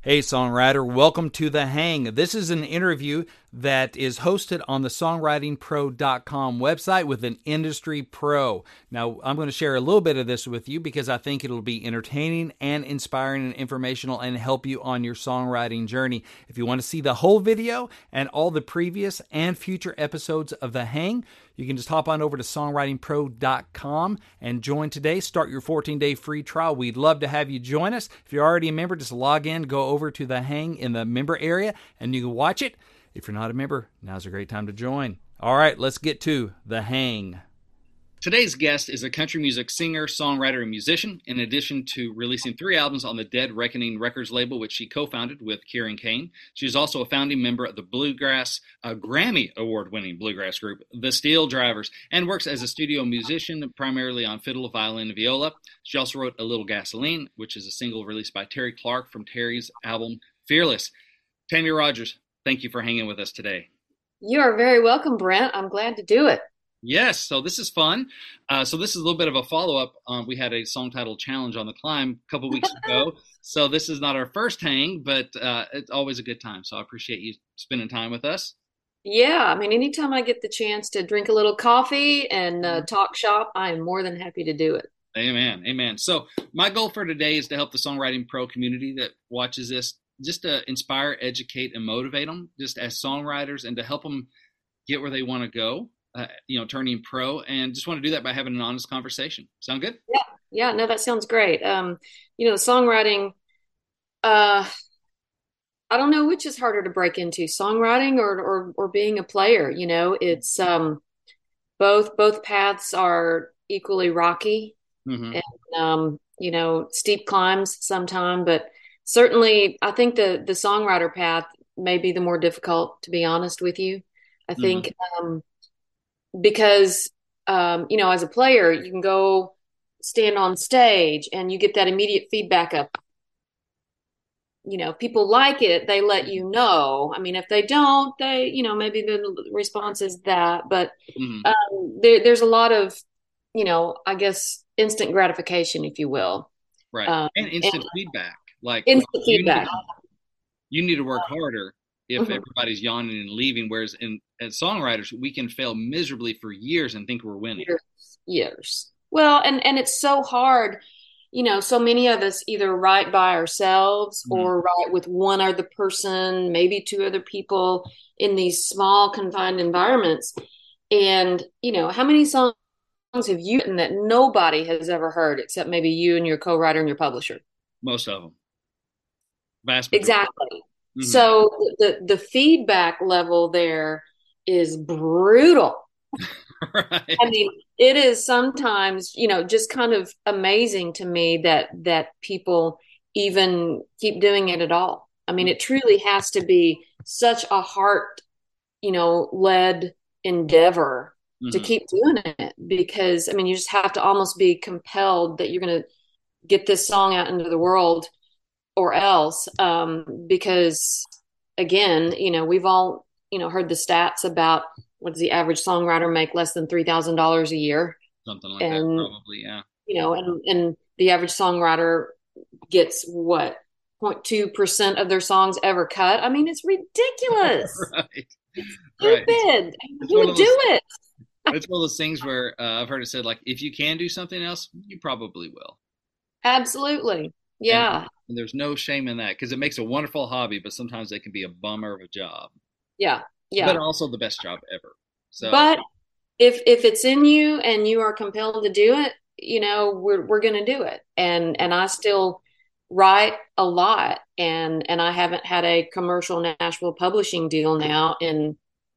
Hey, songwriter, welcome to The Hang. This is an interview that is hosted on the songwritingpro.com website with an industry pro. Now, I'm going to share a little bit of this with you because I think it'll be entertaining and inspiring and informational and help you on your songwriting journey. If you want to see the whole video and all the previous and future episodes of The Hang, you can just hop on over to songwritingpro.com and join today. Start your 14-day free trial. We'd love to have you join us. If you're already a member, just log in, go over to The Hang in the member area, and you can watch it. If you're not a member, now's a great time to join. All right, let's get to The Hang. Today's guest is a country music singer, songwriter, and musician. In addition to releasing 3 albums on the Dead Reckoning Records label, which she co-founded with Kieran Kane, she is also a founding member of the bluegrass, Grammy Award-winning bluegrass group, The Steel Drivers, and works as a studio musician, primarily on fiddle, violin, and viola. She also wrote A Little Gasoline, which is a single released by Terry Clark from Terry's album Fearless. Tammy Rogers, thank you for hanging with us today. You are very welcome, Brent. I'm glad to do it. Yes, so this is fun. So this is a little bit of a follow-up. We had a song titled Challenge on the Climb a couple weeks ago. So this is not our first hang, but it's always a good time. So I appreciate you spending time with us. Yeah, I mean, anytime I get the chance to drink a little coffee and talk shop, I am more than happy to do it. Amen, amen. So my goal for today is to help the Songwriting Pro community that watches this, just to inspire, educate, and motivate them just as songwriters and to help them get where they want to go. Turning pro, and just want to do that by having an honest conversation. Sound good? Yeah, no, that sounds great. Songwriting, I don't know which is harder to break into, songwriting or being a player. It's both paths are equally rocky and steep climbs sometime, but certainly I think the songwriter path may be the more difficult, to be honest with you. I think because as a player, you can go stand on stage and you get that immediate feedback of, people like it, they let you know. I mean, if they don't, they, maybe the response is that, but there's a lot of, I guess, instant gratification, if you will. Right. And instant feedback. Like instant feedback. You need to work harder if everybody's yawning and leaving, whereas as songwriters, we can fail miserably for years and think we're winning. Years. Well, and it's so hard. So many of us either write by ourselves or write with one other person, maybe 2 other people in these small confined environments. And, how many songs have you written that nobody has ever heard except maybe you and your co-writer and your publisher? Most of them. Vast majority. Exactly. So the feedback level there is brutal. Right. I mean, it is sometimes, just kind of amazing to me that people even keep doing it at all. I mean, it truly has to be such a heart, led endeavor to keep doing it, because I mean, you just have to almost be compelled that you're going to get this song out into the world or else, because again, we've all, heard the stats about what does the average songwriter make, less than $3,000 a year. Something like that, probably, yeah. And the average songwriter gets what, 0.2% of their songs ever cut. I mean, it's ridiculous. Right. It's stupid. Right. Who would do it? It's one of those things where I've heard it said, like, if you can do something else, you probably will. Absolutely. Yeah. And there's no shame in that, because it makes a wonderful hobby, but sometimes they can be a bummer of a job. Yeah. Yeah. But also the best job ever. So, but if it's in you and you are compelled to do it, we're going to do it. And I still write a lot, and I haven't had a commercial Nashville publishing deal now in,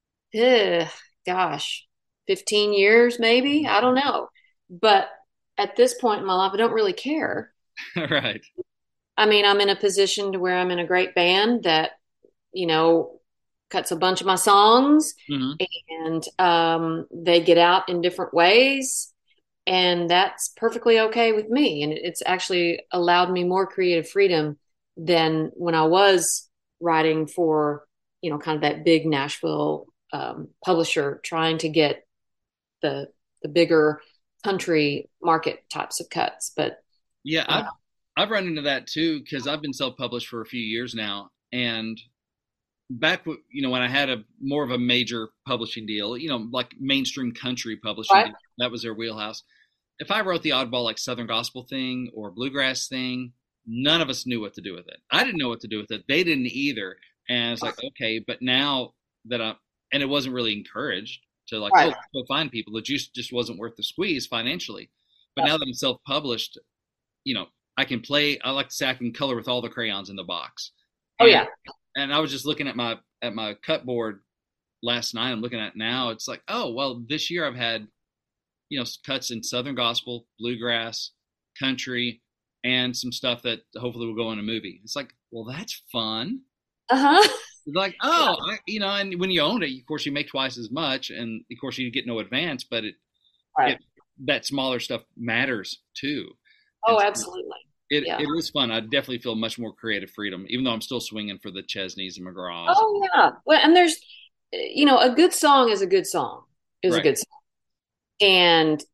15 years, maybe. I don't know. But at this point in my life, I don't really care. Right. I mean, I'm in a position to where I'm in a great band that, cuts a bunch of my songs, and they get out in different ways, and that's perfectly okay with me. And it's actually allowed me more creative freedom than when I was writing for, kind of that big Nashville publisher, trying to get the bigger country market types of cuts. But yeah, I've run into that too because I've been self-published for a few years now, and back when I had a more of a major publishing deal, like mainstream country publishing Right. deal, that was their wheelhouse. If I wrote the oddball like Southern gospel thing or bluegrass thing, none of us knew what to do with it. I didn't know what to do with it. They didn't either. And it's like, okay, but now that and it wasn't really encouraged to like, oh, Right. go find people. The juice just wasn't worth the squeeze financially. But Yep. now that I'm self-published, I can play. I like to say I can color with all the crayons in the box. Oh And yeah. and I was just looking at my cut board last night. I'm looking at it now. It's like, oh well, this year I've had cuts in Southern gospel, bluegrass, country, and some stuff that hopefully will go in a movie. It's like, well, that's fun. Uh-huh. It's like, Yeah. oh, and when you own it, of course, you make twice as much, and of course, you get no advance, but Right. it that smaller stuff matters too. And Oh, so absolutely. it Yeah. it is fun. I definitely feel much more creative freedom, even though I'm still swinging for the Chesneys and McGraws. Oh yeah. Well, and there's, a good song is a good song is a Right. good song. And,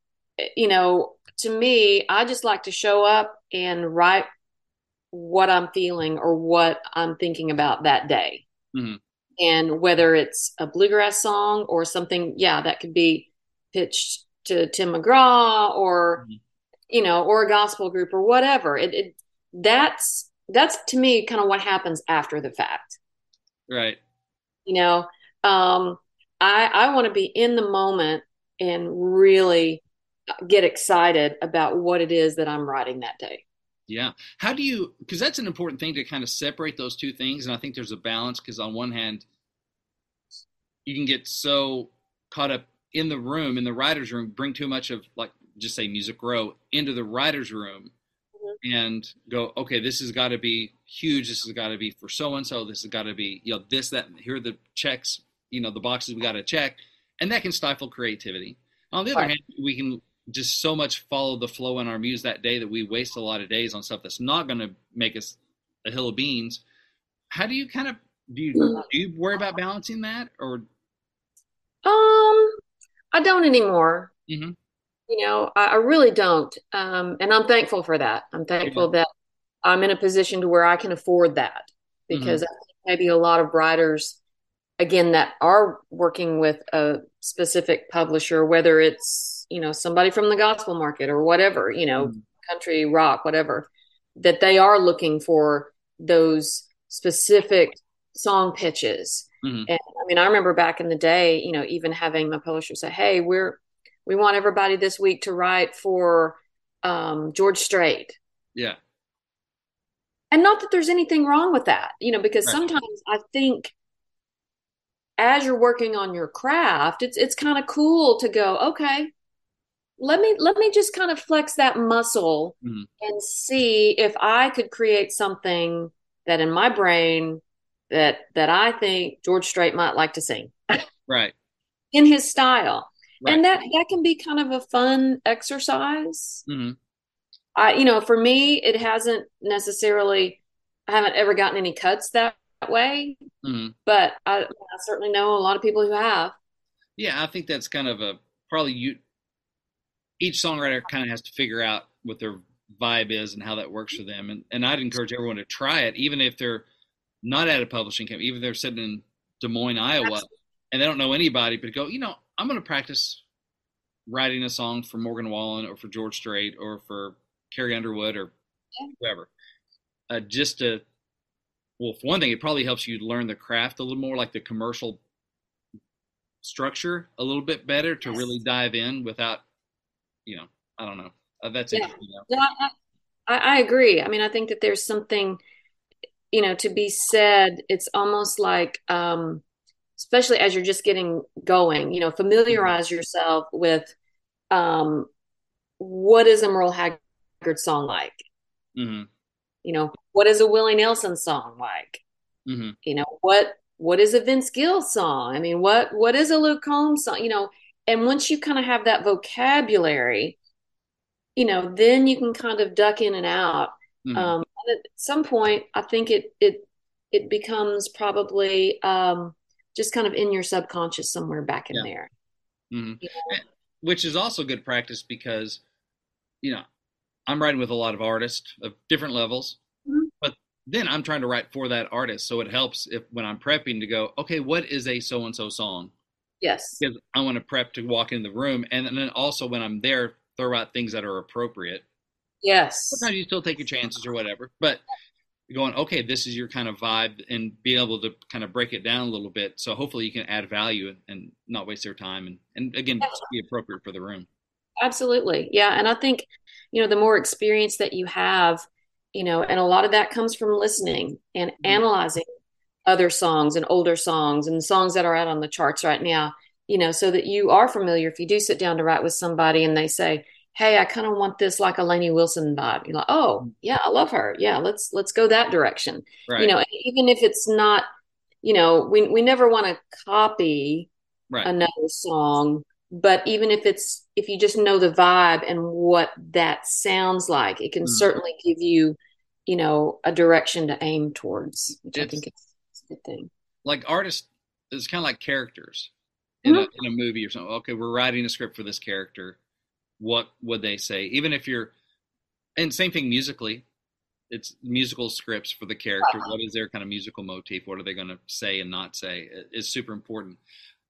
to me, I just like to show up and write what I'm feeling or what I'm thinking about that day. Hmm. And whether it's a bluegrass song or something, yeah, that could be pitched to Tim McGraw or, Hmm. or a gospel group or whatever. That's to me kind of what happens after the fact. Right. You know, um, I want to be in the moment and really get excited about what it is that I'm writing that day. Yeah. How do you, because that's an important thing to kind of separate those two things. And I think there's a balance because on one hand, you can get so caught up in the room, in the writer's room, bring too much of like, just say Music Row into the writer's room and go, okay, this has got to be huge. This has got to be for so and so. This has got to be, this, that, here are the checks, the boxes we got to check. And that can stifle creativity. On the other Right. hand, we can just so much follow the flow in our muse that day that we waste a lot of days on stuff that's not going to make us a hill of beans. How do you kind of, do you worry about balancing that or? I don't anymore. Mhm. I really don't. And I'm thankful for that. I'm Yeah. thankful that I'm in a position to where I can afford that Hmm. because I think maybe a lot of writers, again, that are working with a specific publisher, whether it's, somebody from the gospel market or whatever, Hmm. country, rock, whatever, that they are looking for those specific song pitches. Hmm. And I mean, I remember back in the day, even having my publisher say, "Hey, we want everybody this week to write for George Strait." Yeah. And not that there's anything wrong with that, because Right. sometimes I think as you're working on your craft, it's kind of cool to go, okay, let me just kind of flex that muscle Hmm. and see if I could create something that in my brain that I think George Strait might like to sing Right. in his style. Right. And that can be kind of a fun exercise. Hmm. For me, it hasn't necessarily, I haven't ever gotten any cuts that way, Hmm. but I certainly know a lot of people who have. Yeah. I think that's kind of probably each songwriter kind of has to figure out what their vibe is and how that works for them. And I'd encourage everyone to try it, even if they're not at a publishing company, even if they're sitting in Des Moines, Iowa, and they don't know anybody, but go, I'm going to practice writing a song for Morgan Wallen or for George Strait or for Carrie Underwood or whoever. Just to, well, for one thing, it probably helps you learn the craft a little more, like the commercial structure a little bit better to Yes. really dive in without, you know, I don't know. That's Yeah. interesting though. No, I agree. I mean, I think that there's something, to be said. It's almost like, especially as you're just getting going, familiarize yourself with um, what is a Merle Haggard song like? Mm-hmm. What is a Willie Nelson song like? Mm-hmm. What is a Vince Gill song? I mean, what is a Luke Combs song? And once you kind of have that vocabulary, then you can kind of duck in and out. Mm-hmm. And at some point, I think it becomes probably just kind of in your subconscious somewhere back in Yeah. there. Mm-hmm. You know? Which is also good practice because, you know, I'm writing with a lot of artists of different levels, Mhm. but then I'm trying to write for that artist. So it helps if when I'm prepping to go, okay, what is a so-and-so song? Yes. Because I want to prep to walk in the room. And then also when I'm there, throw out things that are appropriate. Yes. Sometimes you still take your chances or whatever, but going, okay, this is your kind of vibe, and being able to kind of break it down a little bit. So hopefully you can add value and not waste their time. And again, just be appropriate for the room. Absolutely. Yeah. And I think, the more experience that you have, and a lot of that comes from listening and analyzing other songs and older songs and songs that are out on the charts right now, so that you are familiar. If you do sit down to write with somebody and they say, hey, I kind of want this like a Lainey Wilson vibe. You're like, oh yeah, I love her. Yeah. Let's go that direction. Right. And even if it's not, we never want to copy Right. another song, but even if you just know the vibe and what that sounds like, it can certainly give you, a direction to aim towards, which I think is a good thing. Like artists, it's kind of like characters in a movie or something. Okay, we're writing a script for this character. What would they say? Even if and same thing musically, it's musical scripts for the character. What is their kind of musical motif? What are they going to say and not say? Is super important.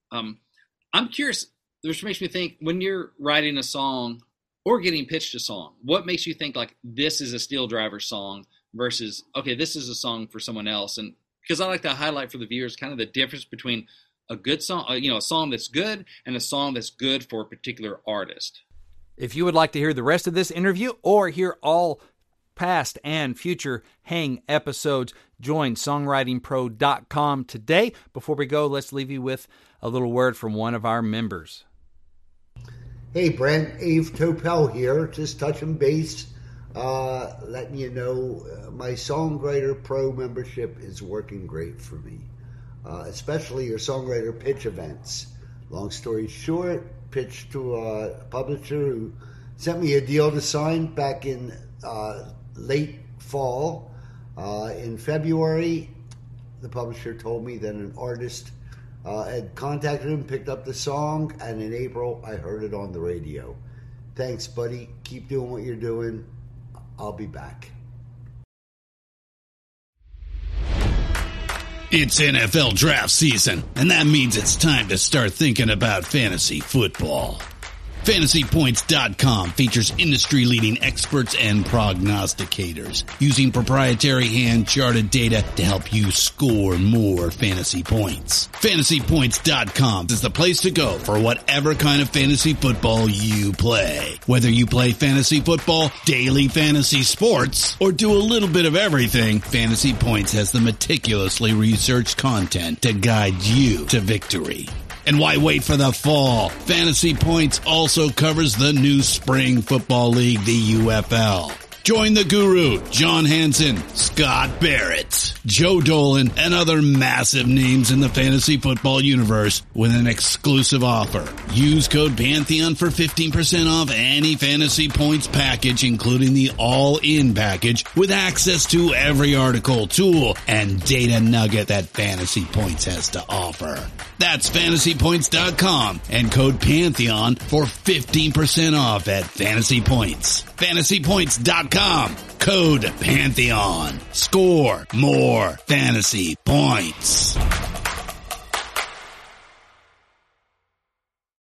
I'm curious, which makes me think, when you're writing a song or getting pitched a song, what makes you think like this is a Steel Driver song versus, okay, this is a song for someone else? And because I like to highlight for the viewers kind of the difference between a good song, a song that's good and a song that's good for a particular artist. If you would like to hear the rest of this interview or hear all past and future Hang episodes, join songwritingpro.com today. Before we go, let's leave you with a little word from one of our members. Hey Brent, Ave Topel here, just touching base, letting you know my Songwriter Pro membership is working great for me, especially your Songwriter pitch events. Long story short, pitched to a publisher who sent me a deal to sign back in late fall. In February, the publisher told me that an artist had contacted him, picked up the song, and in April, I heard it on the radio. Thanks, buddy. Keep doing what you're doing. I'll be back. It's NFL draft season, and that means it's time to start thinking about fantasy football. FantasyPoints.com features industry-leading experts and prognosticators using proprietary hand-charted data to help you score more fantasy points. FantasyPoints.com is the place to go for whatever kind of fantasy football you play. Whether you play fantasy football, daily fantasy sports, or do a little bit of everything, Fantasy Points has the meticulously researched content to guide you to victory. And why wait for the fall? Fantasy Points also covers the new spring football league, the UFL. Join the guru, John Hansen, Scott Barrett, Joe Dolan, and other massive names in the fantasy football universe with an exclusive offer. Use code Pantheon for 15% off any Fantasy Points package, including the all-in package with access to every article, tool, and data nugget that Fantasy Points has to offer. That's FantasyPoints.com and code Pantheon for 15% off at Fantasy Points. FantasyPoints.com, code Pantheon. Score more fantasy points.